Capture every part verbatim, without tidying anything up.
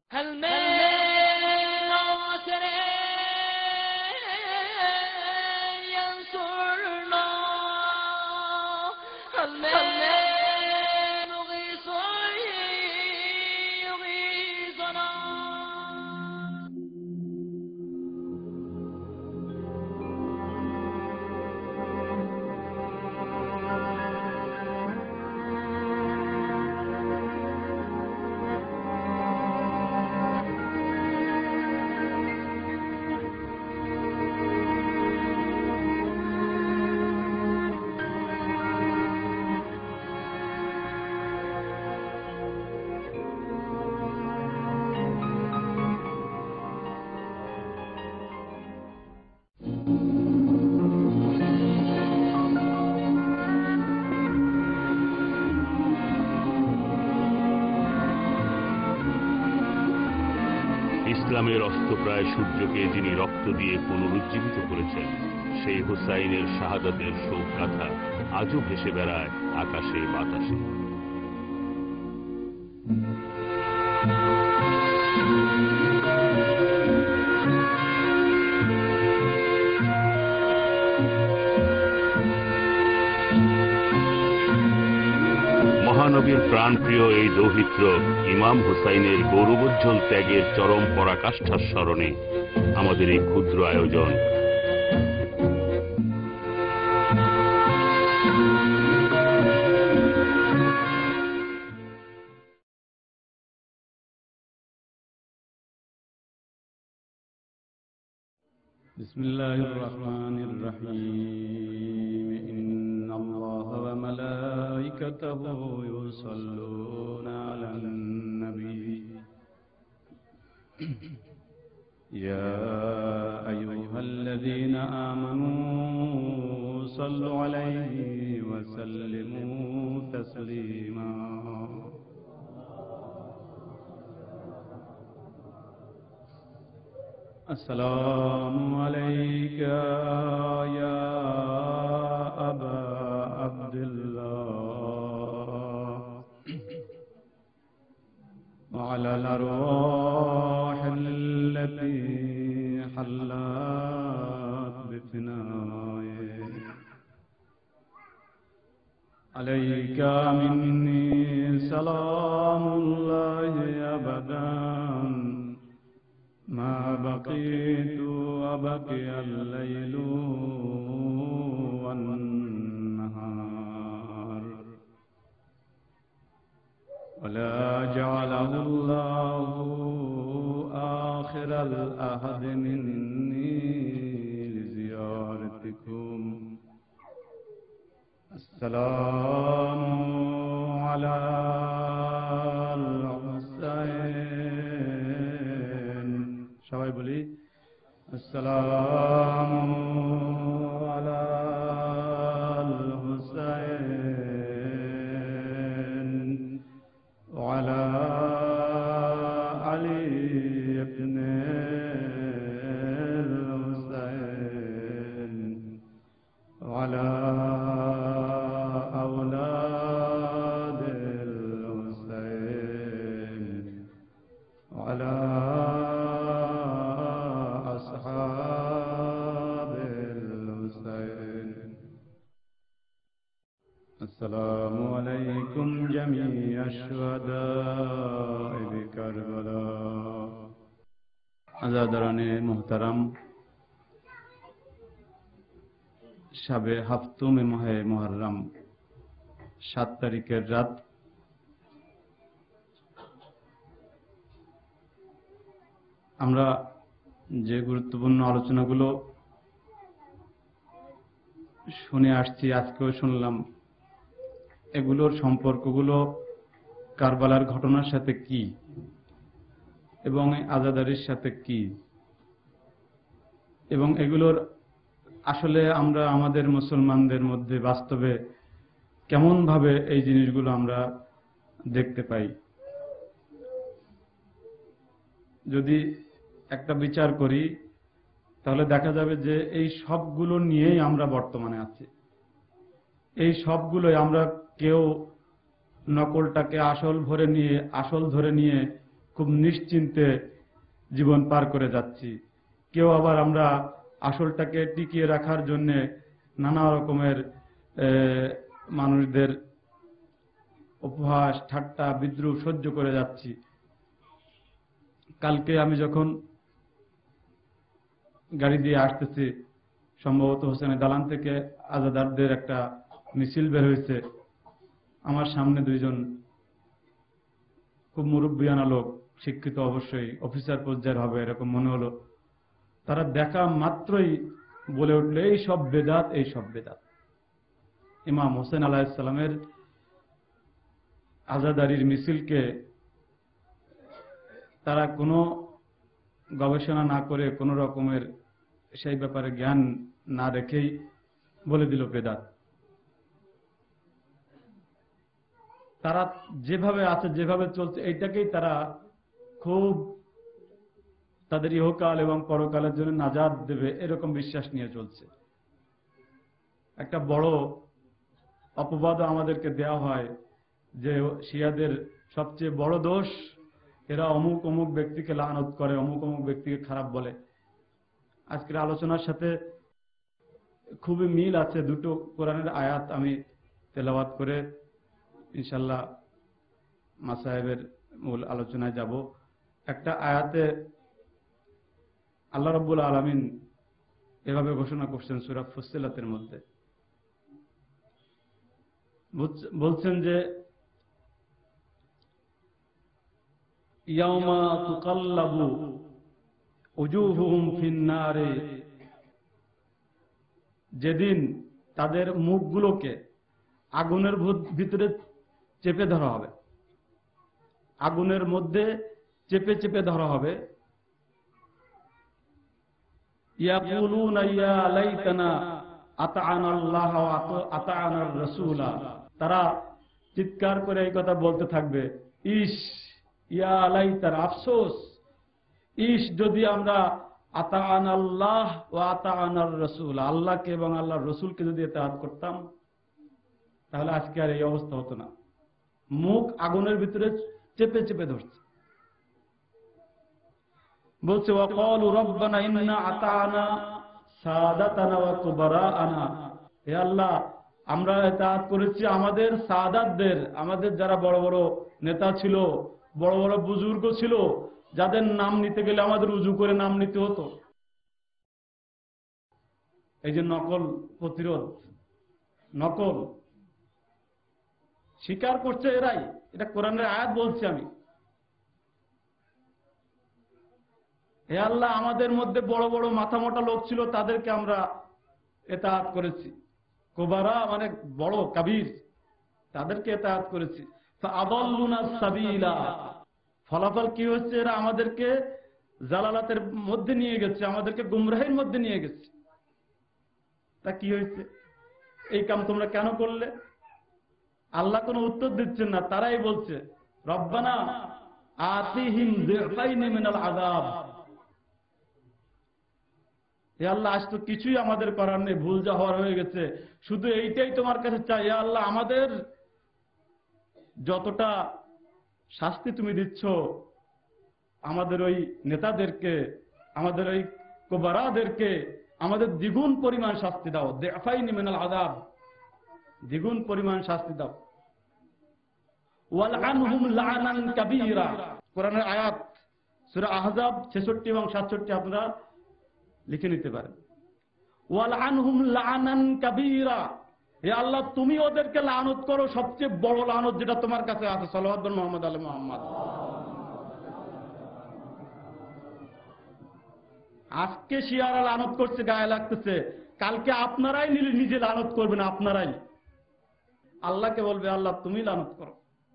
ইসলামের অস্তপ্রায় সূর্যকে যিনি রক্ত দিয়ে পুনরুজ্জীবিত করেছেন, সেই হুসাইনের শাহাদাতের শোক গাথা আজও ভেসে বেড়ায় আকাশে বাতাসে। মহানবীর প্রাণপ্রিয় এই দৌহিত্র ইমাম হুসাইনের গৌরবোজ্জ্বল ত্যাগের চরম পরাকাষ্ঠার স্মরণে আমাদের এই ক্ষুদ্র আয়োজন। বিসমিল্লাহির রহমানির রহিম। ইন্নাল্লাহা ওয়া মালাইকাতাহু ইউসাল্লুনা আলান নবী ইয়া আইয়ুহাল্লাযীনা আমানু সাল্লু আলাইহি ওয়া সাল্লিমু তাসলিমা। আসসালামু আলাইকা ইয়া আবা আব্দুল্লাহ ওয়া আলাল আরওয়াহিল্লাতী হাল্লাত বিফিনায়ে। আলাইকা মিন্নি সালামুল্লাহি আবাদান মা বাকিতু ওয়া বাকিয়াল লাইলু ওয়ান নাহার ওয়া লা জা'ালাহুল্লাহু আখিরাল আহদি মিন্নি লিজিয়ারাতিকুম। আসসালামু আলাল হুসাইন। সবাই বলি আসসালামু আলাল হুসাইন ওয়া আলা আলী ইবনে হুসাইন ওয়া আলা আওলাদিল হুসাইন ওয়া আলা আসসালামু আলাইকুম জামিয়া শুহাদায়ে বিকারবালা। আজাদারানে মুহতারাম, শাবে হাফতুমে মাহে মুহররম সাত তারিখের রাত আমরা যে গুরুত্বপূর্ণ আলোচনাগুলো শুনে আসছি, আজকেও শুনলাম, এগুলোর সম্পর্কগুলো কারবালার ঘটনার সাথে কি এবং আজাদারির সাথে কি, এবং এগুলোর আসলে আমরা আমাদের মুসলমানদের মধ্যে বাস্তবে কেমন ভাবে এই জিনিসগুলো আমরা দেখতে পাই। যদি একটা বিচার করি তাহলে দেখা যাবে যে এই সবগুলো নিয়েই আমরা বর্তমানে আছি। এই সবগুলোই আমরা কেউ নকলটাকে আসল ধরে নিয়ে আসল ধরে নিয়ে খুব নিশ্চিন্তে জীবন পার করে যাচ্ছি। কেউ আবার আমরা আসলটাকে টিকিয়ে রাখার জন্য নানা রকমের মানুষদের উপহাস ঠাট্টা বিদ্রুপ সহ্য করে যাচ্ছি। কালকে আমি যখন গাড়ি দিয়ে আসতেছি, সম্ভবত হোসেনের দালান থেকে আজাদারদের একটা মিছিল বের হয়েছে। আমার সামনে দুইজন খুব মুরব্বিয়ানা লোক, শিক্ষিত অবশ্যই, অফিসার পর্যায়ের হবে এরকম মনে হলো। তারা দেখা মাত্রই বলে উঠল, এই সব বেদাত, এই সব বেদাত। ইমাম হোসেন আলাইহিস সালামের আজাদারির মিছিলকে তারা কোনো গবেষণা না করে, কোনো রকমের সেই ব্যাপারে জ্ঞান না রেখেই বলে দিল বেদাত। তারা যেভাবে আছে, যেভাবে চলছে, এইটাকেই তারা খুব তাদের ইহকাল এবং পরকালের জন্য নাজাত দেবে এরকম বিশ্বাস নিয়ে চলছে। একটা বড় অপবাদও আমাদেরকে দেওয়া হয় যে শিয়াদের সবচেয়ে বড় দোষ, এরা অমুক অমুক ব্যক্তিকে লানত করে, অমুক অমুক ব্যক্তিকে খারাপ বলে। আজকের আলোচনার সাথে খুবই মিল আছে। দুটো কোরআনের আয়াত আমি তেলাওয়াত করে ইনশাল্লাহ মাসায়েবের মূল আলোচনায় যাব। একটা আয়াতে আল্লাহ রাব্বুল আলামিন এভাবে ঘোষণা করছেন সূরা ফুসসিলাতের মধ্যে, বলছেন যে ইয়াউমা তুকাল্লাবু উজুহুহুম ফিন-নারে, যেদিন তাদের মুখগুলোকে আগুনের ভিতরে চেপে ধরা হবে, আগুনের মধ্যে চেপে চেপে ধরা হবে। ইয়াকুলুনা ইয়া লাইতানা আতা'আনা আল্লাহ ওয়া আতা'আনা আর-রাসূলা, তারা চিৎকার করে এই কথা বলতে থাকবে, ইস, ইয়া লাইতানা, আফসোস, ইস যদি আমরা আতা'আনা আল্লাহ ওয়া আতা'আনা আর-রাসূল, আল্লাহকে এবং আল্লাহর রাসূলকে যদি ইতাআত করতাম, তাহলে আজকে আর এই অবস্থা হতো না। মুখ আগুনের ভিতরে চেপে চেপে ধরছে। বলছে ওয়াকালু রব্বানা ইন্না আতা'না সাদাতানা ওয়া কুবারাআনা, হে আল্লাহ, আমরা ইতাআত করেছি আমাদের সাদাতদের, আমাদের যারা বড় বড় নেতা ছিল, বড় বড় বুজুর্গ ছিল, যাদের নাম নিতে গেলে আমাদের উজু করে নাম নিতে হতো। এই যে নকল প্রতিরোধ, নকল স্বীকার করছে এরাই, এটা কোরআনের আয়াত বলছি আমি। হে আল্লাহ, আমাদের মধ্যে বড় বড় মাথা মোটা লোক ছিল, তাদেরকে আমরা ইতাআত করেছি। কুবারা মানে বড় কাবীর, তাদেরকে ইতাআত করেছি। ফাআদাল্লুনা সাবিলা, ফলাফল কি হচ্ছে, এরা আমাদেরকে জালালাতের মধ্যে নিয়ে গেছে, আমাদেরকে গুমরাহির মধ্যে নিয়ে গেছে। তা কি হয়েছে, এই কাম তোমরা কেন করলে? আল্লাহ কোনো উত্তর দিচ্ছেন না, তারাই বলছে রব্বানা আতিহিম যিফাইনি মিনাল আযাব, হে আল্লাহ, আজ তো কিছুই আমাদের করার নেই, ভুল যা হওয়ার হয়ে গেছে, শুধু এইটাই তোমার কাছে চাই, হে আল্লাহ, আমাদের যতটা শাস্তি তুমি দিচ্ছ আমাদের ওই নেতাদেরকে, আমাদের ওই কুবারাদেরকে, আমাদের দ্বিগুণ পরিমাণ শাস্তি দাও। যিফাইনি মিনাল আযাব, দ্বিগুণ পরিমাণ শাস্তি দাও। ওয়ালআনহুম লা'নান কাবীরা, কোরআনের আয়াত সূরা আহজাব ছেষট্টি এবং সাতষট্টি আপনারা লিখে নিতে পারেন। ওয়ালআনহুম লা'নান কাবীরা, হে আল্লাহ, তুমি ওদেরকে লানত করো, সবচেয়ে বড় লানত যেটা তোমার কাছে আছে। সাল্লাল্লাহু আলাইহি মুহাম্মদ আলী মুহাম্মদ। আজকে শিয়ারা লানত করছে, গায়ে লাগতেছে, কালকে আপনারাই নিজে লানত করবেন, আপনারাই আল্লাহকে বলবে আল্লাহ তুমি লানত করো।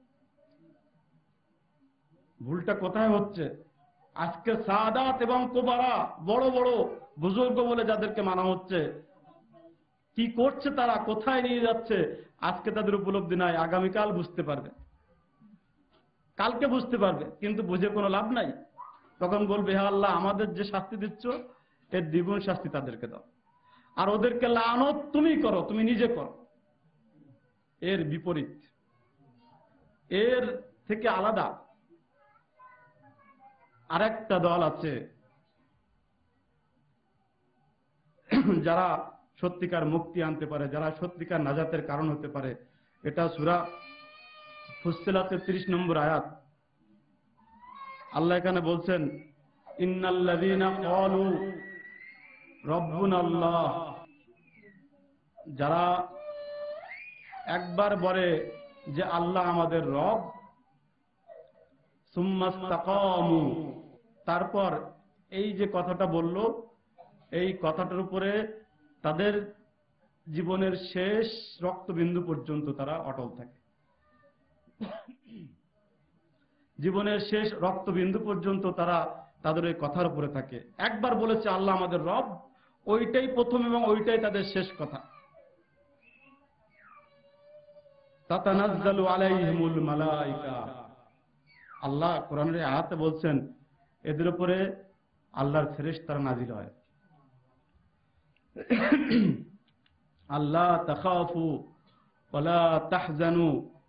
ভুলটা কোথায় হচ্ছে? আজকে সাদাত এবং কুবারা, বড় বড় বুজুর্গ বলে যাদেরকে মানা হচ্ছে, কি করছে তারা, কোথায় নিয়ে যাচ্ছে, আজকে তাদের উপলব্ধি নাই। আগামীকাল বুঝতে পারবে, কালকে বুঝতে পারবে, কিন্তু বুঝে কোনো লাভ নাই। তখন বলবে হে আল্লাহ, আমাদের যে শাস্তি দিচ্ছ এর দ্বিগুণ শাস্তি তাদেরকে দাও, আর ওদেরকে লানত তুমি করো, তুমি নিজে করো। এর বিপরীত, এর থেকে আলাদা আরেকটা দল আছে যারা সত্যিকার মুক্তি আনতে পারে, যারা সত্যিকার নাজাতের কারণ হতে পারে। এটা সূরা ফুসসিলাতের ত্রিশ নম্বর আয়াত। আল্লাহ এখানে বলছেন, ইন্নাল্লাযীনা ক্বালু রাব্বুনাল্লাহ, যারা একবার বলে যে আল্লাহ আমাদের রব, সুম্মাস্তাকামু, তারপর এই যে কথাটা বলল, এই কথাটার উপরে তাদের জীবনের শেষ রক্তবিন্দু পর্যন্ত তারা অটল থাকে। জীবনের শেষ রক্তবিন্দু পর্যন্ত তারা তাদের ওই কথার উপরে থাকে। একবার বলেছে আল্লাহ আমাদের রব, ওইটাই প্রথম এবং ওইটাই তাদের শেষ কথা। তাতানাজ্জালু আলাইহিমুল মালায়েকা, আল্লাহ কোরআনের আয়াতে বলছেন এদের উপরে আল্লাহর ফেরেশতারা নাজিল হয়। আল্লাহ তাখাফু ওয়ালা তাহজানু,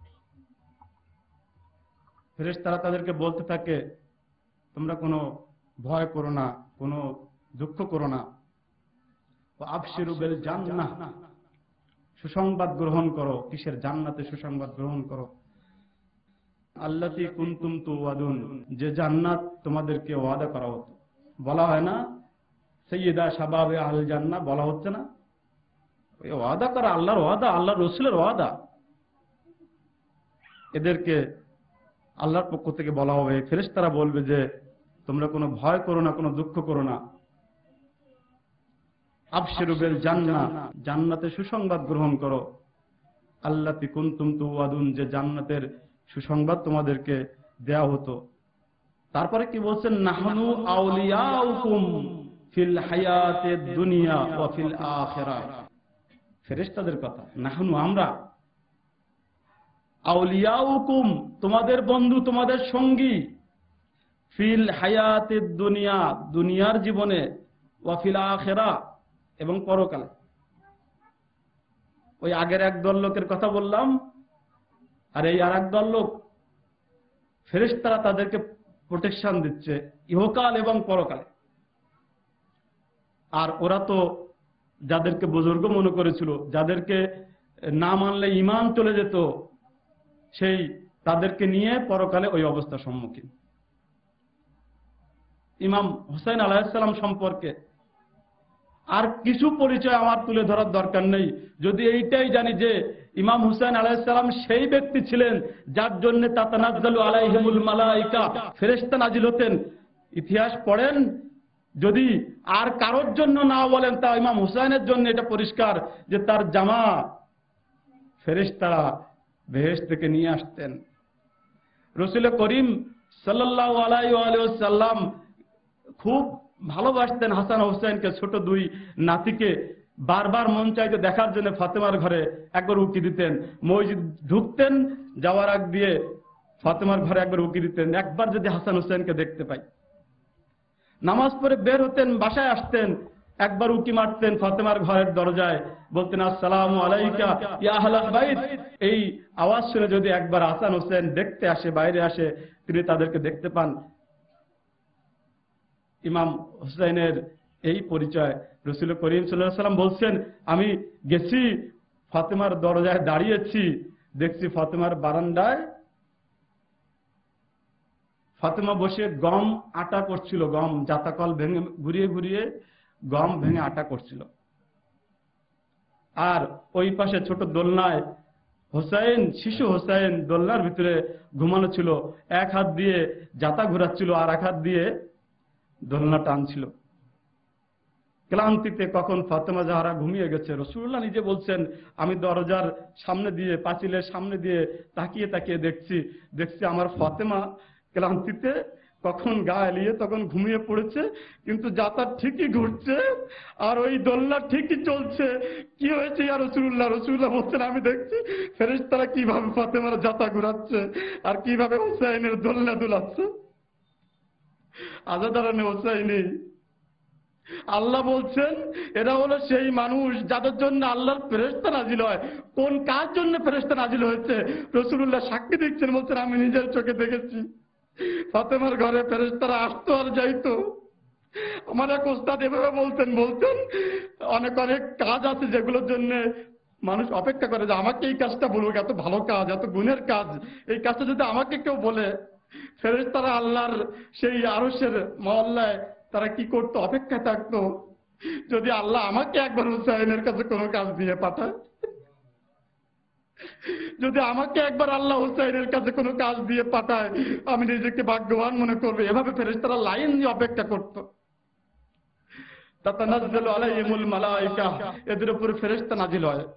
ফেরেশতারা তাদেরকে বলতে থাকে তোমরা কোনো ভয় করো না, কোনো দুঃখ করো না। ওয়া আবশিরু বিল জান্নাহ, সুসংবাদ গ্রহণ করো। কিসের? জান্নাতে সুসংবাদ গ্রহণ করো। আল্লাতী কুনতুম তুআদুন, যে জান্নাত তোমাদেরকে ওয়াদা করা হতো। বলা হয় না সাইয়্যিদা শাবাবে আহল জান্নাহ, বলা হচ্ছে না? ওই ওয়াদা করা আল্লাহর ওয়াদা, আল্লাহর রাসূলের ওয়াদা। এদেরকে আল্লাহর পক্ষ থেকে বলা হবে, ফেরেশতারা বলবে যে তোমরা কোনো ভয় করো না, কোনো দুঃখ করো না। আবশিরু বিল জান্নাহ, জান্নাতে সুসংবাদ গ্রহণ করো। আল্লাতী কুনতুম তুআদুন, যে জান্নাতের সুসংবাদ তোমাদেরকে দেয়া হতো। তারপরে কি বলছেন? নাহনু আউলিয়াউকুম ফিল হায়াতিদ দুনিয়া ওয়া ফিল আখিরাহ, ফেরেশতাদের কথা। নাহনু, আমরা, আউলিয়াউকুম, তোমাদের বন্ধু, তোমাদের সঙ্গী, ফিল হায়াতিদ দুনিয়া, দুনিয়ার জীবনে, ওয়া ফিল আখিরাহ, এবং পরকালে। ওই আগের এক দল লোকের কথা বললাম, আর এই আর এক দল লোক, ফেরেশতারা তাদেরকে প্রোটেকশন দিচ্ছে ইহকাল এবং পরকালে। আর ওরা তো যাদেরকে বুজুর্গ মনে করেছিল, যাদেরকে না মানলে ঈমান চলে যেত, সেই তাদেরকে নিয়ে পরকালে ওই অবস্থার সম্মুখীন। ইমাম হুসাইন আলাইহিস সালাম সম্পর্কে আর কিছু পরিচয় আমার তুলে ধরার দরকার নেই, যদি এইটাই জানি যে ইমাম হুসাইন আলাইহিস সালাম সেই ব্যক্তি ছিলেন যার জন্য তাতানাজ্জালু আলাইহিমুল মালায়েকা, ফেরেশতা নাজিল হতেন। ইতিহাস পড়েন, যদি আর কারোর জন্য না বলেন, তা ইমাম হুসাইনের জন্য এটা পরিষ্কার যে তার জামা ফেরেশতারা বেহেশত থেকে নিয়ে আসতেন। রাসূল করিম সাল্লাল্লাহু আলাইহি ওয়া সাল্লাম খুব ভালোবাসতেন হাসান হোসেনকে, ছোট দুই নাতিকে। বারবার মন চাইতে দেখার জন্য ফাতেমার ঘরে একবার উকি দিতেন। মসজিদ ঢুকতেন, যাওয়ার আগ দিয়ে ফাতেমার ঘরে একবার উকি দিতেন, একবার যদি হাসান হোসেনকে দেখতে পাই। নামাজ পড়ে বের হতেন, বাসায় আসতেন, একবার উকি মারতেন ফাতেমার ঘরের দরজায়, বলতেন আসসালামু আলাইকা ইয়া আহলাল বাইত। এই আওয়াজ শুনে যদি একবার হাসান হোসেন দেখতে আসে, বাইরে আসে, তিনি তাদেরকে দেখতে পান। ইমাম হুসাইনের এই পরিচয়। রাসূল করিম সাল্লাল্লাহু আলাইহি ওয়াসাল্লাম বলছেন, আমি গেছি ফাতেমার দরজায় দাঁড়িয়েছি, দেখছি ফাতেমার বারান্দায় ফাতেমা বসে গম আটা করছিল, গম জাতাকল ভেঙে ঘুরিয়ে ঘুরিয়ে গম ভেঙে আটা করছিল। আর ওই পাশে ছোট দোলনায় হোসেন, শিশু হোসেন দোলনার ভিতরে ঘুমানো ছিল, এক হাত দিয়ে জাতা ঘুরাচ্ছিল আর এক হাত দিয়ে দোলনা টানছিল। ক্লান্তিতে কখন ফাতেমা জাহরা ঘুমিয়ে গেছে, রাসূলুল্লাহ নিজে বলছেন, আমি দরজার সামনে দিয়ে, পাঁচিলের সামনে দিয়ে তাকিয়ে তাকিয়ে দেখছি দেখছি আমার ফাতেমা ক্লান্তিতে কখন গা এলিয়ে তখন ঘুমিয়ে পড়েছে, কিন্তু যাতা ঠিকই ঘুরছে আর ওই দোলনা ঠিকই চলছে। কি হয়েছে ইয়া রাসূলুল্লাহ? রাসূলুল্লাহ বলছেন, আমি দেখছি ফেরেশতারা কিভাবে ফাতেমার যাতা ঘুরাচ্ছে আর কিভাবে হোসেনের দোলনা দুলাচ্ছে। আজাদারানে হোসাইনি। আল্লাহ বলছেন এরা হলো সেই মানুষ যাদের জন্য আল্লাহর ফেরেশতা নাজিল হয়। কোন কার জন্য ফেরেশতা নাজিল হয়েছে রাসূলুল্লাহ সাক্ষী দিচ্ছেন, বলছেন আমি নিজের চোখে দেখেছি। ফাতেমার ঘরে ফেরেশতারা আসতো আর যাইতো। আমার এক ওস্তাদ এভাবে বলতেন বলতেন অনেক অনেক কাজ আছে যেগুলোর জন্য মানুষ অপেক্ষা করে যে আমাকে এই কাজটা বলুক, এত ভালো কাজ, এত গুণের কাজ, এই কাজটা যদি আমাকে কেউ বলে, ফেরেশতারা আল্লাহর সেই আরশের মহল্লায় তারা কি করতো, অপেক্ষা থাকতো যদি আল্লাহ আমাকে একবার হুসাইনের কাছে কোনো কাজ দিয়ে পাঠায়, যদি আমাকে একবার আল্লাহ হুসাইনের কাছে কোনো কাজ দিয়ে পাঠায় আমি নিজেকে ভাগ্যবান মনে করবো। এভাবে ফেরেশতারা লাইন দিয়ে অপেক্ষা করতো। তাতানাজ্জালু আলাইহিমুল মালায়েকা, এদের উপরে ফেরেশতা নাজিল হয়।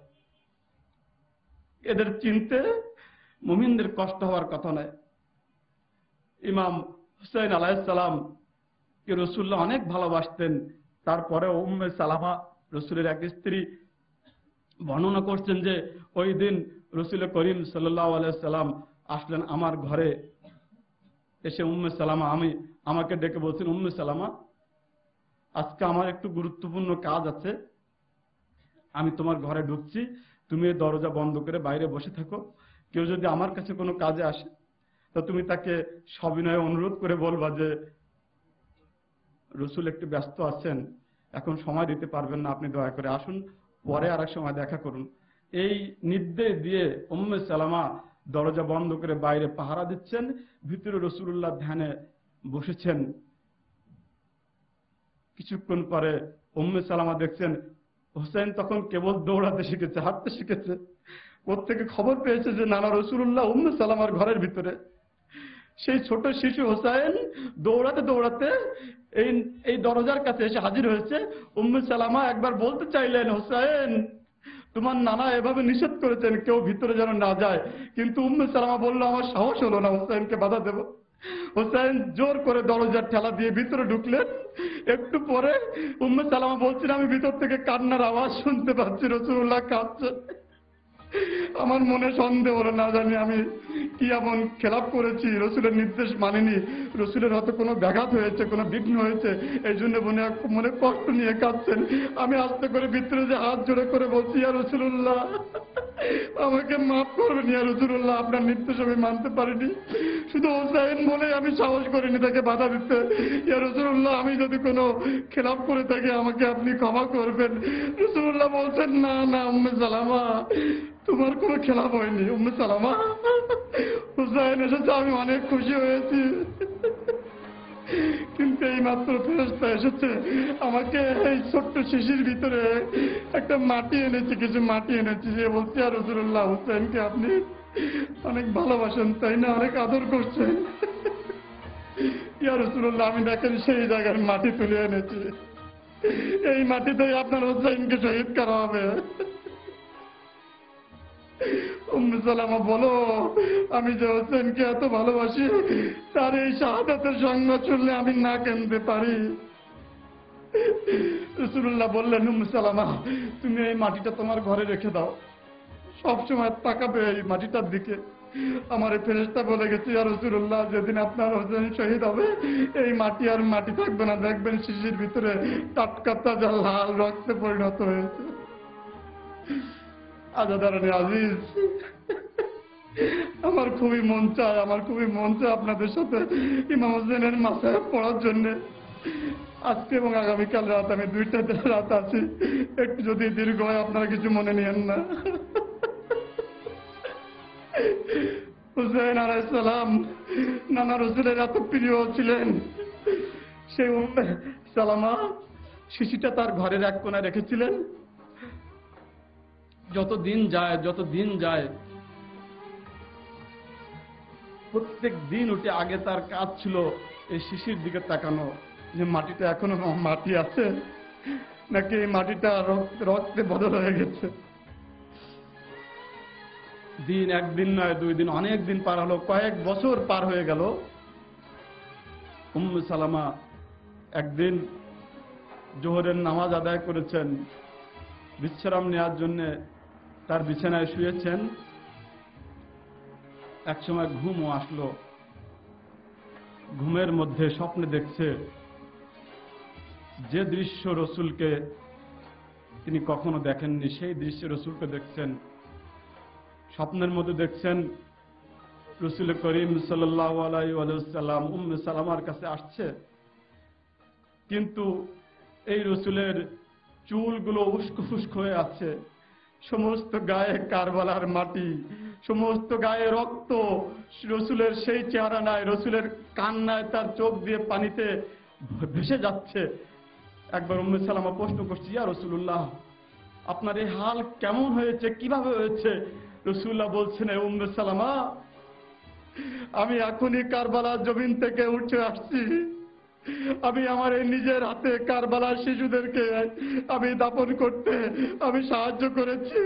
এদের চিনতে মুমিনদের কষ্ট হওয়ার কথা নয়। ইমাম হুসাইন আলাইহিস সালাম কে রাসূলুল্লাহ অনেক ভালোবাসতেন। তারপরে উম্মে সালামা রাসূলের এক স্ত্রী বর্ণনা করছেন যে ওই দিন রাসূল করিম সাল্লাল্লাহু আলাইহি সাল্লাম আসলেন আমার ঘরে। এসে উম্মে সালামা আমি আমাকে ডেকে বলছেন, উম্মে সালামা আজকে আমার একটু গুরুত্বপূর্ণ কাজ আছে, আমি তোমার ঘরে ঢুকছি, তুমি এই দরজা বন্ধ করে বাইরে বসে থাকো। কেউ যদি আমার কাছে কোনো কাজে আসে তো তুমি তাকে সবিনয়ে অনুরোধ করে বলবা যে রাসূল একটু ব্যস্ত আছেন, এখন সময় দিতে পারবেন না, আপনি দয়া করে আসুন, পরে আর এক সময় দেখা করুন। এই নির্দেশ দিয়ে উম্মে সালামা দরজা বন্ধ করে বাইরে পাহারা দিচ্ছেন, ভিতরে রাসূলুল্লাহ ধ্যানে বসেছেন। কিছুক্ষণ পরে উম্মে সালামা দেখছেন হোসেন তখন কেবল দৌড়াতে শিখেছে, হাঁটতে শিখেছে। ওর থেকে খবর পেয়েছে যে নানা রাসূলুল্লাহ উম্মে সালামার ঘরের ভিতরে। সেই ছোট শিশু হোসেন দৌড়াতে দৌড়াতে এই এই দরজার কাছে এসে হাজির হয়েছে। উম্মে সালামা একবার বলতে চাইলেন, হোসেন তোমার নানা এভাবে নিষেধ করেছেন কেউ ভিতরে যেন না যায়, কিন্তু উম্মে সালামা বলল আমার সাহস হলো না হোসেনকে বাধা দেব। হোসেন জোর করে দরজার ঠেলা দিয়ে ভিতরে ঢুকলেন। একটু পরে উম্মে সালামা বলছেন আমি ভিতর থেকে কান্নার আওয়াজ শুনতে পাচ্ছি, রাসূলুল্লাহ কাঁদছেন। আমার মনে সন্দেহ হলো, না জানি আমি কি এমন খেলাপ করেছি, রসুলের নির্দেশ মানিনি, রসুলের হয়তো কোনো ব্যাঘাত হয়েছে, কোনো বিঘ্ন হয়েছে, এই জন্য মনে মনে কষ্ট নিয়ে কাঁদছেন। আমি আস্তে করে ভিতরে যে হাত জোড়ে করে বলছি, ইয়া রাসূলুল্লাহ আমাকে মাফ করবেন, ইয়া রাসূলুল্লাহ আপনার নির্দেশ আমি মানতে পারিনি, শুধু হোসেন বলে আমি সাহস করিনি তাকে বাধা দিতে। ইয়া রাসূলুল্লাহ আমি যদি কোনো খেলাপ করে থাকি আমাকে আপনি ক্ষমা করবেন। রাসূলুল্লাহ বলছেন না না উম্মে সালামা তোমার কোনো খেলাপ হয়নি। উম্মে সালামা হুসাইন এসেছে আমি অনেক খুশি হয়েছি, কিন্তু এই মাত্র ফেরেশতা এসেছে, আমাকে এই ছোট্ট শিশির ভিতরে একটা মাটি এনেছে, কিছু মাটি এনেছে। যে বলছে আর রাসূলুল্লাহ হুসাইনকে আপনি অনেক ভালোবাসেন তাই না, অনেক আদর করছেন। ইয়া রাসূলুল্লাহ আমি দেখেন সেই জায়গার মাটি তুলে এনেছি, এই মাটিতেই আপনার হুসাইনকে শহীদ করা হবে। উম্মে সালামা বলো আমি যে হোসেনকে এত ভালোবাসি তার এই শাহাদাতের সংবাদ শুনলে আমি না কাঁদতে পারি। রাসূলুল্লাহ বললেন উম্মে সালামা তুমি এই মাটিটা তোমার ঘরে রেখে দাও, সবসময় তাকাবে এই মাটিটার দিকে। আমার এই ফেরেশতা বলে গেছে ইয়া রাসূলুল্লাহ যেদিন আপনার হোসেন শহীদ হবে এই মাটি আর মাটি থাকবে না, দেখবেন শিশির ভিতরে টাটকা তাজা লাল রক্তে পরিণত হয়েছে। আজাদারানি আজিজ আমার খুবই মন চায়, আমার খুবই মন চায় আপনাদের সাথে ইমাম হোসেনের মাসায় পড়ার জন্য। আজকে এবং আগামীকাল রাত আমি দুইটা রাত আছি, একটু যদি দীর্ঘ হয় আপনারা কিছু মনে নিয়েন না। হুসাইন আলাইহিস সালাম নানা রাসূলের এত প্রিয় ছিলেন, সেই উম্মে সালামা শিশুটা তার ঘরের এক কোণায় রেখেছিলেন। যত দিন যায় যত দিন যায় প্রত্যেক দিন উঠে আগে তার কাজ ছিল এই শিশির দিকে তাকানো, যে মাটিটা এখনো মাটি আছে নাকি এই মাটিটা রক্তে বদল হয়ে গেছে। দিন একদিন নয় দুই দিন, অনেক দিন পার হলো, কয়েক বছর পার হয়ে গেল। উম্মে সালামা একদিন জোহরের নামাজ আদায় করেছেন, বিশ্রাম নেওয়ার জন্য তার বিছানায় শুয়েছেন। একসময় ঘুমও আসলো, ঘুমের মধ্যে স্বপ্নে দেখছে যে দৃশ্য রসুলকে তিনি কখনো দেখেননি, সেই দৃশ্য রসুলকে দেখছেন। স্বপ্নের মধ্যে দেখছেন রসুল করিম সাল্লাল্লাহু আলাইহি ওয়াসাল্লাম উম্মে সালামার কাছে আসছে, কিন্তু এই রসুলের চুলগুলো উস্কো ফুস্কো হয়ে আছে, সমস্ত গায়ে কারবালার মাটি, সমস্ত গায়ে রক্ত, রসুলের সেই চেহারা নাই, রসুলের কান্নায় তার চোখ দিয়ে পানিতে ভেসে যাচ্ছে। একবার উম্মে সালামা প্রশ্ন করছে, ইয়া রাসূলুল্লাহ, আপনার এই হাল কেমন হয়েছে, কিভাবে হয়েছে? রাসূলুল্লাহ বলছেন, এ উম্মে সালামা, আমি এখনই কারবালার জমিন থেকে উঠে আসছি, আমি আমার এই নিজের হাতে কারবালার শিশুদেরকে আমি দাফন করতে আমি সাহায্য করেছি।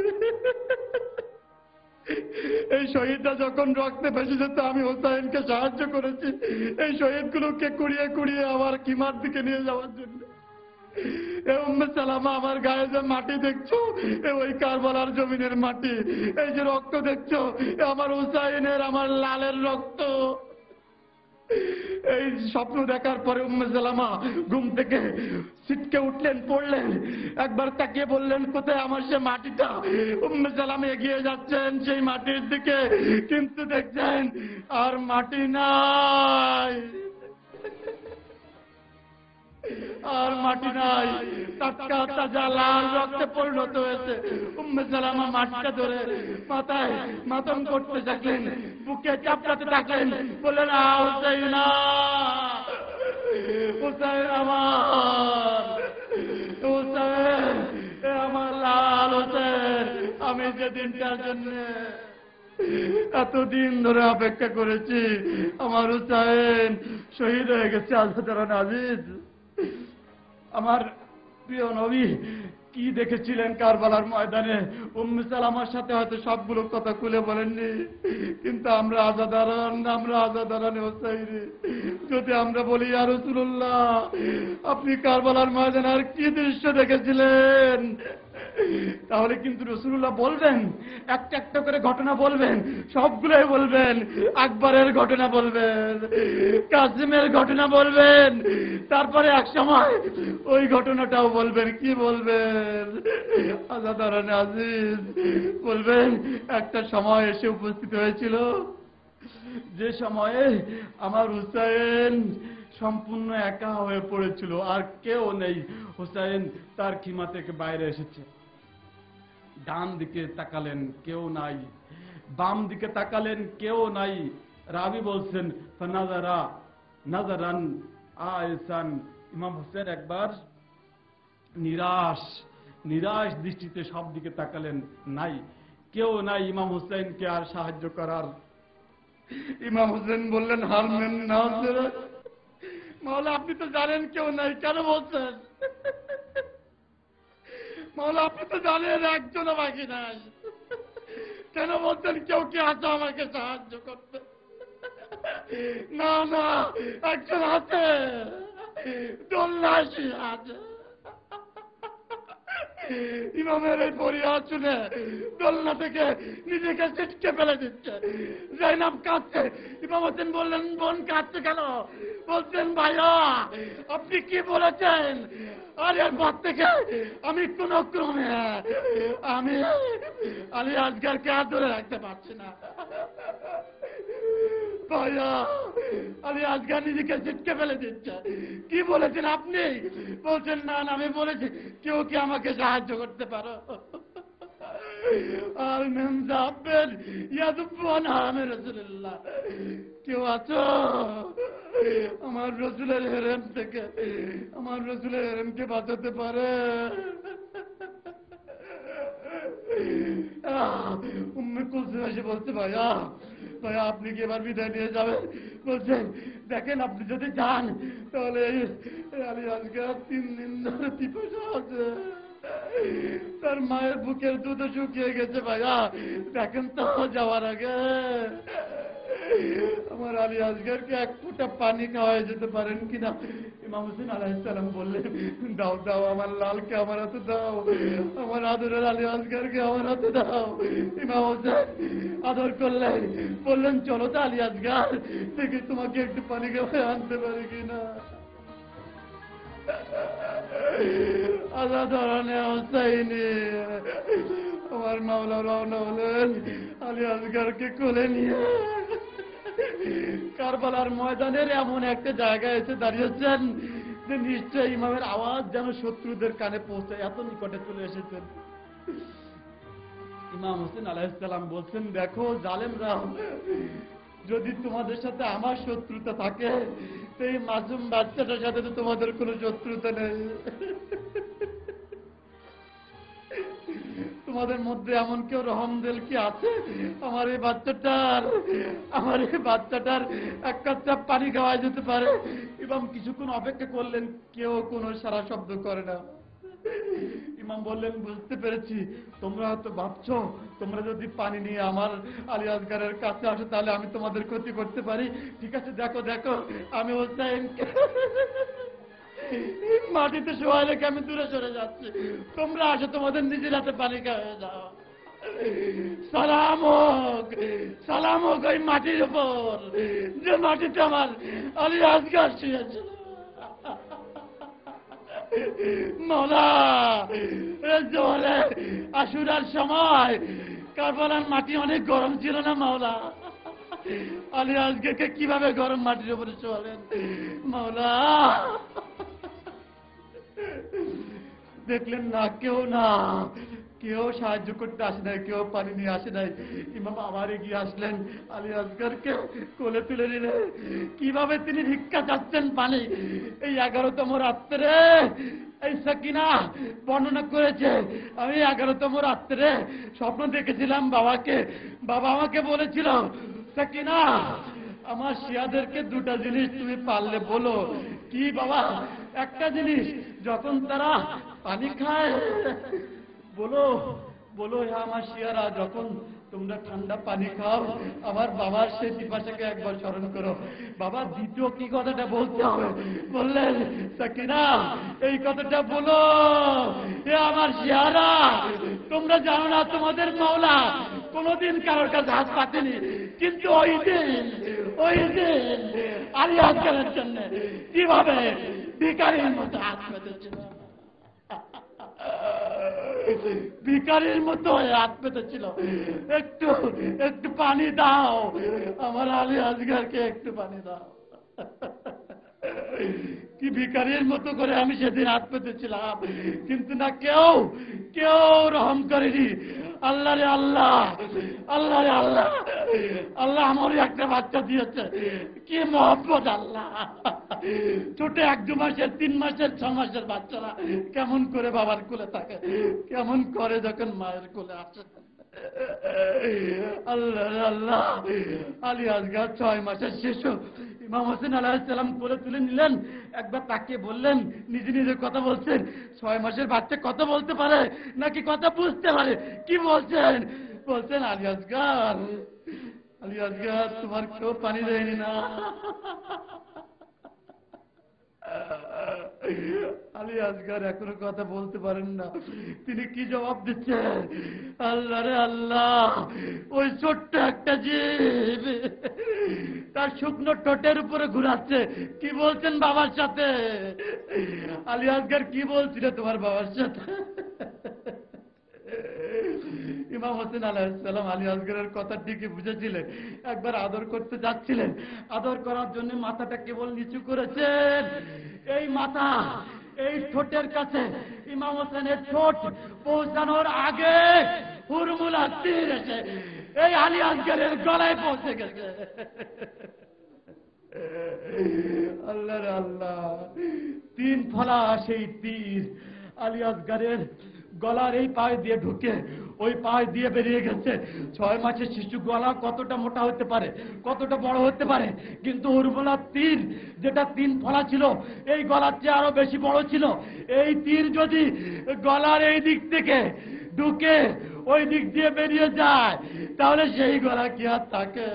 এই শহীদরা যখন রক্তে ভেসে যেত আমি হোসাইনকে সাহায্য করেছি এই শহীদগুলোকে কুড়িয়ে কুড়িয়ে আমার কিমার দিকে নিয়ে যাওয়ার জন্য। এ উম্মে সালামা, আমার গায়ে যে মাটি দেখছো এ ওই কারবালার জমিনের মাটি, এই যে রক্ত দেখছো এ আমার হোসাইনের, আমার লালের রক্ত। এই স্বপ্ন দেখার পরে উম্মে সালামা ঘুম থেকে ছিটকে উঠলেন, পড়লেন, একবার তাকিয়ে বললেন, কোথায় আমার সে মাটিটা? উম্মে সালামা এগিয়ে যাচ্ছেন সেই মাটির দিকে, কিন্তু দেখছেন আর মাটি নাই, আর মাটি নাই, টাটকা তাজা লাল রক্তে পরিণত হয়েছে। উম্মে সালামা মাটিটা ধরে মাথায় মাতম করতে থাকলেন, বুকে চাপড়াতে থাকলেন, বললেন, হুসাইন, হুসাইন আমার, হুসাইন, এ আমার লাল হুসাইন, আমি যে দিনটার জন্য এতদিন ধরে অপেক্ষা করেছি, আমার হুসাইন শহীদ হয়ে গেছে। আল্লাহর আজিজ, আমার প্রিয় নবী কি দেখেছিলেন কারবালার ময়দানে? উম্মে সালামার সাথে হয়তো সবগুলো কথা খুলে বলেননি, কিন্তু আমরা আজাদারান, আমরা আজাদারান হোসাইন। যদি আমরা বলি, ইয়া রাসূলুল্লাহ, আপনি কারবালার ময়দানে আর কি দৃশ্য দেখেছিলেন, তাহলে কিন্তু রাসূলুল্লাহ বলবেন, একটা একটা করে ঘটনা বলবেন, সবগুলোই বলবেন। আকবরের ঘটনা বলবেন, কাসিমের ঘটনা বলবেন, তারপরে এক সময় ওই ঘটনাটাও বলবেন। কি বলবেন? আজাদারান আজিজ, বলবেন একটা সময় এসে উপস্থিত হয়েছিল যে সময়ে আমার হুসাইন সম্পূর্ণ একা হয়ে পড়েছিল, আর কেউ নেই। হুসাইন তার খিমা থেকে বাইরে এসেছে, ডান দিকে তাকালেন, কেউ নাই, বাম দিকে তাকালেন, কেউ নাই। রাবি বলছেন, ফানাজারা নাজারান আয়সান, ইমাম হোসেন একবার নিরাশ নিরাশ দৃষ্টিতে সব দিকে তাকালেন, নাই, কেউ নাই ইমাম হোসেনকে আর সাহায্য করার। ইমাম হোসেন বললেন, হারমেন নাসির, মাওলা আপনি তো জানেন কেউ নাই, কেন বলছেন? মাওলা আপনি তো জানেন একজনও বাকি নাই, কেন বলছেন কেউ কি আছে আমাকে সাহায্য করতে? না না, একজন আছে, দোল্লাশি আছে। ইমামের এই ফরিয়াদ শুনে দোলনা থেকে নিজেকে ছিটকে ফেলে দিচ্ছে। জাইনাব কাঁদছে, ইমাম হোসেন বললেন, বোন কাঁদছে কেন? বলছেন, ভাইয়া আপনি কি বলেছেন? আর এরপর থেকে আমি কোন ক্রমে আমি আলী আসগরকে আর ধরে রাখতে পারছি না। ভাইয়া আলী আসগর নিজেকে ছিটকে ফেলে দিচ্ছে। কি বলেছেন আপনি? বলছেন, না না, আমি বলেছি কেউ কি আমাকে সাহায্য করতে পারো? আর মেম সাহেবের ইয়াদুবান হারামে রাসূলুল্লাহ, কেউ আছো আমার রসুলের হেরেম থেকে, আমার রসুলের হেরেমকে বাঁচাতে পারে? উম্মে কুলসুম এসে বলছে, ভাইয়া ভাইয়া আপনি কি এবার বিদায় নিয়ে যাবেন? বলছেন, দেখেন আপনি যদি যান তাহলে আলী আসগর তিন দিন ধরে পিপাসা আছে, তার মায়ের বুকের দুধ শুকিয়ে গেছে। ভাইয়া দেখেন তো যাওয়ার আগে আমার আলী আসগরকে এক ফোঁটা পানি খাওয়াই যেতে পারেন কিনা? ইমাম হোসেন আলাইহিস সালাম বললেন, দাও দাও, আমার লালকে আমার হাতে দাও, আমার আদরের আলী আসগরকে আমার হাতে দাও। ইমাম হোসেন আদর করলেন, বললেন, চলো তো আলী আসগর, দেখি তোমাকে একটু পানি খাওয়াই আনতে পারি কিনা। আজাদারানে হোসাইনি, আমার মাওলা রওনা হলেন আলী আসগরকে কোলে নিয়ে। কারবালার ময়দানের এমন একটা জায়গায় এসে দাঁড়িয়েছেন যে নিশ্চয় ইমামের আওয়াজ যেন শত্রুদের কানে পৌঁছে, এত নিকটে চলে এসেছেন। ইমাম হোসেন আলাইহিস সালাম বলছেন, দেখো জালেমরা, যদি তোমাদের সাথে আমার শত্রুতা থাকে তো এই মাসুম বাচ্চাটার সাথে তো তোমাদের কোনো শত্রুতা নেই। তোমাদের মধ্যে এমন কেউ রহমদিল কি আছে? আমার এই বাচ্চাটার আমার এই বাচ্চাটার এক কাপ চাপ পানি খাওয়া যেতে পারে। ইমাম কিছুক্ষণ অপেক্ষা করলেন, কেউ কোনো সারা শব্দ করে না। ইমাম বললেন, বুঝতে পেরেছি, তোমরা হয়তো ভাবছো তোমরা যদি পানি নিয়ে আমার আলী আসগারের কাছে আসো তাহলে আমি তোমাদের ক্ষতি করতে পারি। ঠিক আছে, দেখো দেখো আমি হোসেনকে মাটিতে শোয়া রেখে আমি দূরে সরে যাচ্ছি, তোমরা আসো তোমাদের নিজের হাতে পানি খাওয়া যাও। সালাম হোক, সালাম হোক ওই মাটির উপর যে মাটিতে আমার আলী আসগার শুয়েছিল। মওলা, জোরে আশুরার সময় কারবালার মাটি অনেক গরম ছিল না মওলা? আলী আসগারকে কিভাবে গরম মাটির উপরে শোয়ালেন মওলা? দেখলেন না, কেউ না কেউ সাহায্য করতে আসে নাই, কেউ পানি নিয়ে আসে নাই। ইমাম আবার এগিয়ে আসলেন, আলী আসগারকে কোলে তুলে নিলেন। কিভাবে তিনি ভিক্ষা চাচ্ছেন পানি। এই এগারোতম রাত্রে এই সাকিনা বর্ণনা করেছে, আমি এগারোতম রাত্রে স্বপ্ন দেখেছিলাম বাবাকে। বাবা আমাকে বলেছিল, সাকিনা আমার শিয়াদেরকে দুটা জিনিস তুমি পারলে বলো। কি বাবা? একটা জিনিস, যখন তারা পানি খায় বলো বলো হে আমার শিয়ারা, যখন তোমরা ঠান্ডা পানি খাও আমার বাবার সেই পিপাসাকে একবার স্মরণ করো। বাবা দ্বিতীয় কি কথাটা বলতে হবে? বললেন, সাকিনা এই কথাটা বলো হে আমার শিয়ারা, তোমরা জানো না তোমাদের মাওলা কোনদিন কারোর কাছে হাত পাতেনি, কিন্তু ওই দিন ওই দিন আলী আসগারের জন্য কিভাবে ভিখারির মতো হাত পেতেছিল, ভিখারির মতো হাত পেতেছিল। একটু একটু পানি দাও আমার আলী আসগারকে, একটু পানি দাও। কি ভিখারির মতো করে আমি সেদিন হাত পেতেছিলাম, কিন্তু না কেউ কেউ রহম করেনি। আল্লাহ রে আল্লাহ, আল্লাহ রে আল্লাহ, আল্লাহ আমারই একটা বাচ্চা দিয়েছে, কি মহব্বত আল্লাহ। ছোট এক দু মাসের তিন মাসের ছ মাসের বাচ্চারা কেমন করে বাবার কোলে থাকে, কেমন করে যখন মায়ের কোলে আসে। আল্লাহ রে আল্লাহ, আলী আসগার ছয় মাসের শিশু। ইমাম হোসেন আলাইহিস সালাম কোলে তুলে নিলেন, একবার তাকে বললেন, নিজে নিজে কথা বলছেন, ছয় মাসের বাচ্চা কথা বলতে পারে নাকি কথা বুঝতে পারে? কি বলছেন? বলছেন, আলী আসগার, আলী আসগার তোমার কেউ পানি দেয়নি না? আলী আসগার এখনো কথা বলতে পারেন না। তিনি কি জবাব দিচ্ছেন? আল্লাহ রে আল্লাহ, ওই ছোট্ট একটা জীব তার শুকনো ঠোঁটের উপরে ঘুরাচ্ছে। কি বলছেন বাবার সাথে? আলী আসগার কি বলছিল তোমার বাবার সাথে? ইমাম হোসেন আলাইহিস সালাম আলী আসগারের কথা ঠিকই বুঝেছিলেন। একবার আদর করতে যাচ্ছিলেন, আদর করার জন্য মাথাটা কেবল নিচু করেছেন। এই মাথা এই ঠোঁটের কাছে ইমাম হোসেনের ঠোঁট পৌঁছানোর আগে হুরমুলা তীর এসে এই আলী আসগারের গলায় পৌঁছে গেছে। আল্লাহ রে আল্লাহ, তিন ফলা সেই তীর আলী আসগারের গলার এই পায়ে দিয়ে ঢুকে ওই পায়ে দিয়ে বেরিয়ে গেছে। ছয় মাসের শিশু গলা কতটা মোটা হতে পারে, কতটা বড় হতে পারে, কিন্তু হুরমুলার তীর যেটা তিন ফলা ছিল এই গলার চেয়ে আরো বেশি বড় ছিল। এই তীর যদি গলার এই দিক থেকে ঢুকে ওই দিক দিয়ে বেরিয়ে যায় তাহলে সেই গলা কি আর থাকে?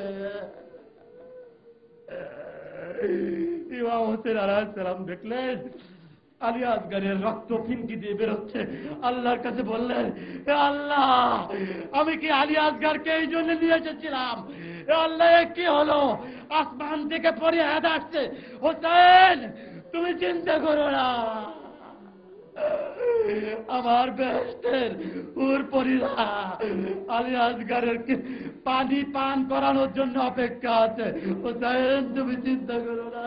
ইমাম হোসেন আলাইহিস সালাম দেখলেন আলী আসগারের রক্ত ফিনকি দিয়ে বেরোচ্ছে। আল্লাহর কাছে বললেন, হে আল্লাহ, আমি কি আলী আসগারকে এই জন্য নিয়ে এসেছিলাম? হে আল্লাহ, কি হলো? আসমান থেকে ফরিয়াদ আসছে, হোসেন তুমি চিন্তা করো না, আমার বেহেশতের হুর পরীরা আলী আসগরের পানি পান করানোর জন্য অপেক্ষা আছে। হোসেন তুমি চিন্তা করো না।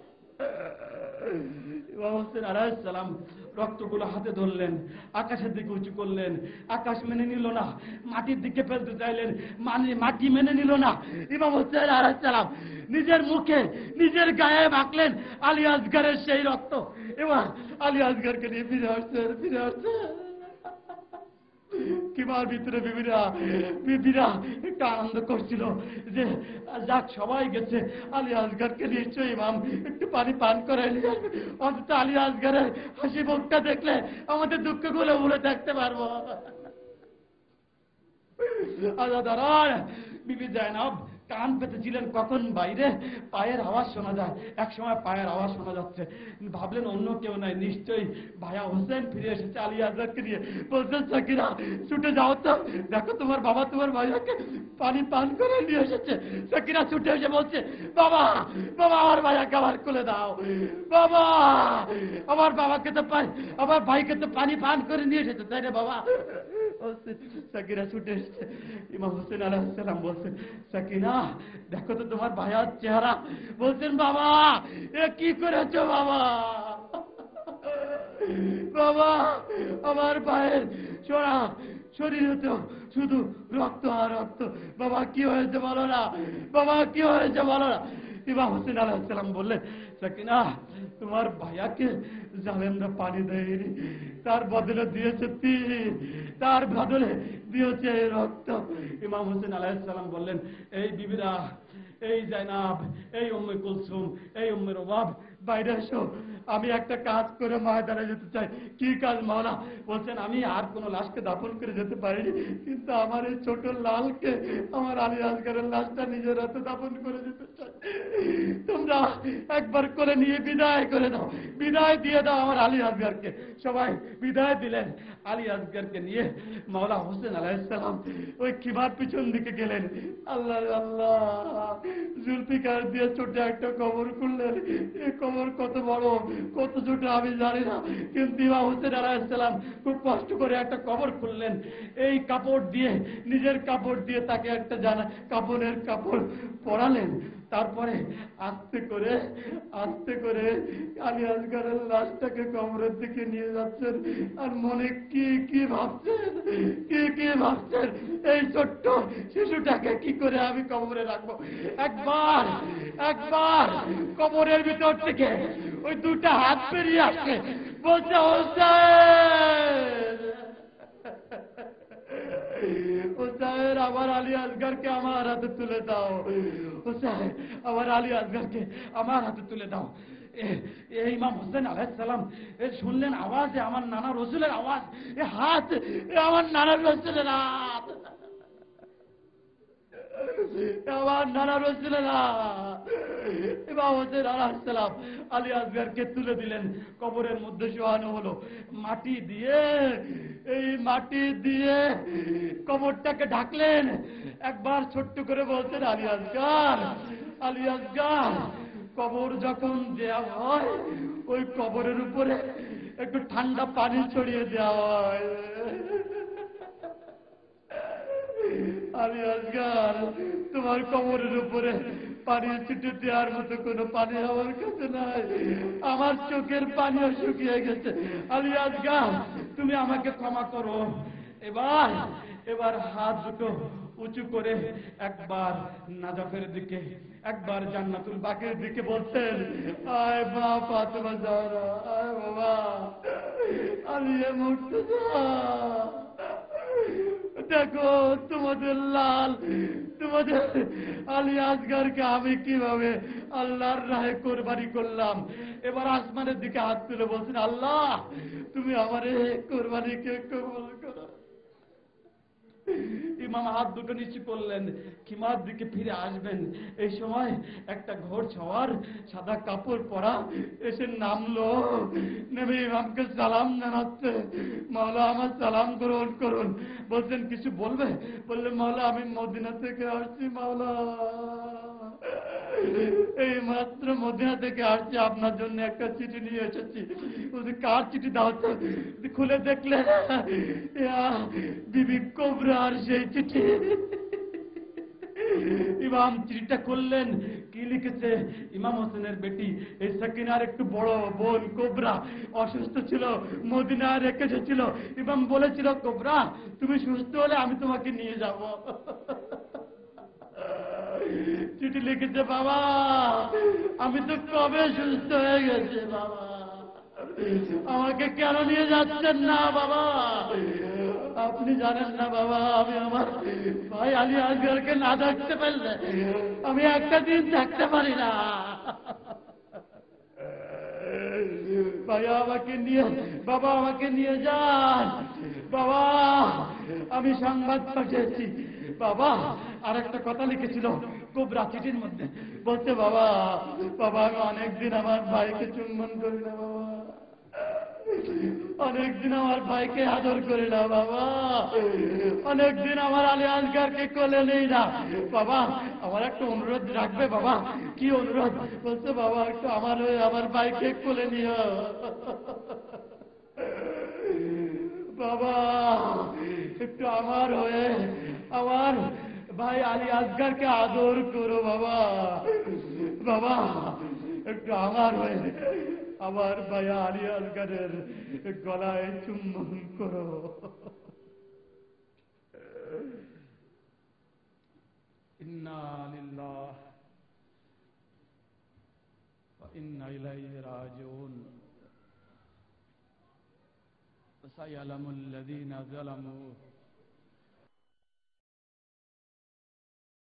ইমাম হোসেন আলাইহিস সালাম রক্তগুলো হাতে ধরলেন, আকাশের দিকে উঁচু করলেন। আকাশ মেনে নিল না, মাটির দিকে ফেলতে চাইলেন, মানে মাটি মেনে নিল না। ইমাম হোসেন আলাইহিস সালাম নিজের মুখে নিজের গায়ে মাখলেন আলী আসগরের সেই রক্ত। এবার আলী আসগরকে নিয়ে ফিরে আসছেন, ফিরে আসছেন। কিমার ভিতরে বিবিরা বিবিরা একটা আনন্দ করছিল যে যাক সবাই গেছে, আলী আসগরকে নিশ্চয়ই ইমাম একটু পানি পান করে নিয়ে আসবে, অন্তত আলী আসগরের হাসি মুখটা দেখলে আমাদের দুঃখগুলো ভুলে থাকতে পারবো। আজাদার বিবি জায়নাব কান পেতেছিলেন, কখন বাইরে পায়ের আওয়াজ শোনা যায়। এক সময় পায়ের আওয়াজ শোনা যাচ্ছে, ভাবলেন অন্য কেউ নাই, নিশ্চয়ই ভাইয়া হোসেন ফিরে এসেছে আলী আসগরকে নিয়ে। বলছেন সাকিরা ছুটে যাও তো, দেখো তোমার বাবা তোমার ভাইয়াকে পানি পান করে নিয়ে এসেছে। সাকিরা ছুটে এসে বলছে, বাবা বাবা আমার ভাইয়াকে আবার খুলে দাও, বাবা আমার বাবাকে তো আমার ভাইকে তো পানি পান করে নিয়ে এসেছে, তাই না বাবা? সাকিরা ছুটে এসেছে। ইমাম হোসেন আলাইহিস সালাম বলছেন, সাকিরা দেখো তো তোমার ভাইয়ার চেহারা। বলছেন, বাবা এ কি করেছো বাবা? বাবা আমার ভাইয়ের সোনা শরীরে তো শুধু রক্ত আর রক্ত। বাবা কি হয়েছে বলো না, বাবা কি হয়েছে বলো না। ইমাম হোসেন আলাইহিস সালাম বললেন, সাকিনা তোমার ভাইয়াকে জালেমরা পানি দেয়নি, তার বদলে দিয়েছে তীর, তার বদলে দিয়েছে রক্ত। ইমাম হোসেন আলাইহিস সালাম বললেন, এই বিবিরা, এই জায়নাব, এই উম্মে কুলসুম, এই উম্মে রুবাব, বাইরে এসো, আমি একটা কাজ করে ময়দানে যেতে চাই। কি কাজ মাওলা? বলছেন, আমি আর কোন লাশকে দাফন করে যেতে পারিনি, কিন্তু আমার এই ছোট লালকে, আমার আলী আসগরের লাশটা নিজের হাতে দাফন করে যেতে চাই। তোমরা একবার করে নিয়ে বিদায় করে দাও, বিদায় দিয়ে দাও আমার আলী আসগরকে। সবাই বিদায় দিলেন। আলী আসগরকে নিয়ে মাওলা হোসেন আলাইহিস সালাম ওই খিমার পিছন দিকে গেলেন। আল্লাহ আল্লাহ, জুলফিকার দিয়ে ছোট একটা কবর খুললেন। এই কবর কত বড় কত ছোট আমি জানি না, কিন্তু ইমাম হোসেন আলাইহিস সালাম খুব কষ্ট করে একটা কবর খুললেন। এই কাপড় দিয়ে, নিজের কাপড় দিয়ে তাকে একটা জানা কাপড়ের কাপড় পরালেন। তারপরে আস্তে করে আস্তে করে আলী আসগরের লাশটাকে কবরের দিকে নিয়ে যাচ্ছেন। আর মনে কি কি ভাবছেন, কি কি ভাবছেন, এই ছোট্ট শিশুটাকে কি করে আমি কবরে রাখবো। একবার একবার কবরের ভিতর থেকে ওই দুটা হাত বেরিয়ে আসে, বলছে, হোসেন হোসেন আমার আলী আসগরকে আমার হাতে তুলে দাও, হোসেন আমার আলী আসগরকে আমার হাতে তুলে দাও। এই ইমাম হোসেন আলাইহিস সালাম শুনলেন আওয়াজে আমার নানা রসুলের আওয়াজ, এ হাত আমার নানা রসুলের হাত, আমার নানা রসুলের হাত। ইমাম হোসেন আলাইহিস সালাম আলী আসগরকে তুলে দিলেন, কবরের মধ্যে শোয়ানো হলো। মাটি দিয়ে, এই মাটি দিয়ে কবরটাকে ঢাকলেন। একবার ছোট্ট করে বলছেন, আলী আসগর, আলী আসগর। কবর যখন দেওয়া হয়, ওই কবরের উপরে একটু ঠান্ডা পানি ছড়িয়ে দেওয়া হয়। আলী আসগর, তোমার কবরের উপরে পানি ছিটে দেওয়ার মতো কোনো পানি আমার কাছে নাই, আমার চোখের পানিও শুকিয়ে গেছে। আলী আসগর, তুমি আমাকে ক্ষমা করো। এবার এবার হাত দুটো উঁচু করে একবার নাজাফের দিকে, একবার জান্নাতুল বাকির দিকে বলছেন, আয় মা ফাতেমা জাহরা, আয় বাবা আলী মুর্তজা, দেখো তোমাদের লাল, তোমাদের আলী আসগরকে আমি কিভাবে আল্লাহর রাহে কোরবানি করলাম। এবার আসমানের দিকে হাত তুলে বলছেন, আল্লাহ তুমি আমার এই কোরবানিকে কবুল করো। ইমাম হাত দুটো নিচু করলেন, খিমার দিকে ফিরে আসবেন। এই সময় একটা ঘোড় ছাওয়ার সাদা কাপড় পরা এসে নামলো, নেমে ইমামকে সালাম জানাচ্ছে, মাওলা আমার সালাম গ্রহণ করুন। বলছেন, কিছু বলবে? বললে, মাওলা আমি মদিনা থেকে আসছি, মাওলা এই মাত্র মদিনা থেকে আসছি, আপনার জন্য একটা চিঠি নিয়ে এসেছি। বলছি কার চিঠি দাও তো? খুলে দেখলেন বিবি কোবরার সেই চিঠি। ইমাম চিঠিটা করলেন, কি লিখেছে? ইমাম হোসেনের বেটি এই সাকিনার একটু বড় বোন কোবরা অসুস্থ ছিল, মদিনায় রেখে এসেছিল। ইমাম বলেছিল, কোবরা তুমি সুস্থ হলে আমি তোমাকে নিয়ে যাব। চিঠি লিখেছে, বাবা আমি তো কবে সুস্থ হয়ে গেছে, বাবা আমাকে কেন নিয়ে যাচ্ছেন না বাবা? আপনি জানেন না বাবা, আমি আমার ভাই আলী আসগরকে না দেখতে পারলে আমি একটা দিন থাকতে পারি না। ভাইয়া আমাকে নিয়ে, বাবা আমাকে নিয়ে যান বাবা, আমি সংবাদ পাঠিয়েছি। বাবা আর একটা কথা লিখেছিল কোবরা চিঠির মধ্যে, বলতে বাবা বাবা আমি অনেকদিন আমার ভাইকে চুম্বন করি না বাবা, অনেকদিন আমার ভাইকে আদর করি না বাবা, অনেকদিন আমার আলী আসগরকে কোলে নেই না বাবা, আমার একটা অনুরোধ রাখবে বাবা? কি অনুরোধ? বলছে বাবা একটু আমার হয়ে আমার ভাইকে কোলে নিও বাবা, একটু আমার হয়ে আমার ভাই আলী আসগরকে আদর করো বাবা, বাবা একটু আমার হয়ে আমার ভাই আলী আসগরের গলায় চুম্বন করো। ইন্না লিল্লাহ ওয়া ইন্না ইলাইহি রাজিউন। সায়ালামুল লাযীনা যালামু